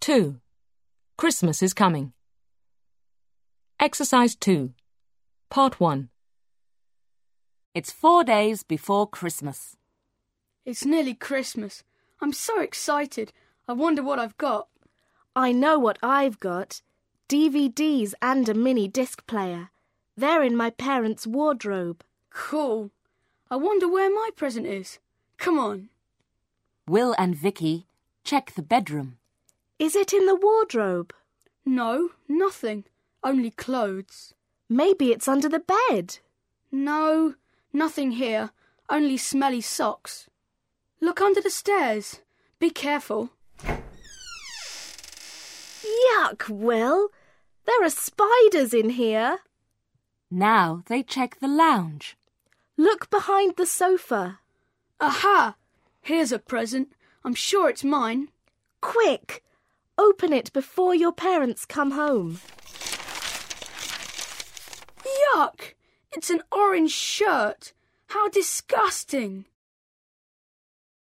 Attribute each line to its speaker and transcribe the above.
Speaker 1: 2. Christmas is coming. Exercise 2. Part 1.
Speaker 2: It's 4 days before Christmas.
Speaker 3: It's nearly Christmas. I'm so excited. I wonder what I've got.
Speaker 4: I know what I've got. DVDs and a mini disc player. They're in my parents' wardrobe.
Speaker 3: Cool. I wonder where my present is. Come on.
Speaker 2: Will and Vicky check the bedroom.
Speaker 4: Is it in the wardrobe?
Speaker 3: No, nothing. Only clothes.
Speaker 4: Maybe it's under the bed.
Speaker 3: No, nothing here. Only smelly socks. Look under the stairs. Be careful.
Speaker 4: Yuck, Will. There are spiders in here.
Speaker 2: Now they check the lounge.
Speaker 4: Look behind the sofa.
Speaker 3: Aha! Here's a present. I'm sure it's mine.
Speaker 4: Quick! Open it before your parents come home.
Speaker 3: Yuck! It's an orange shirt. How disgusting.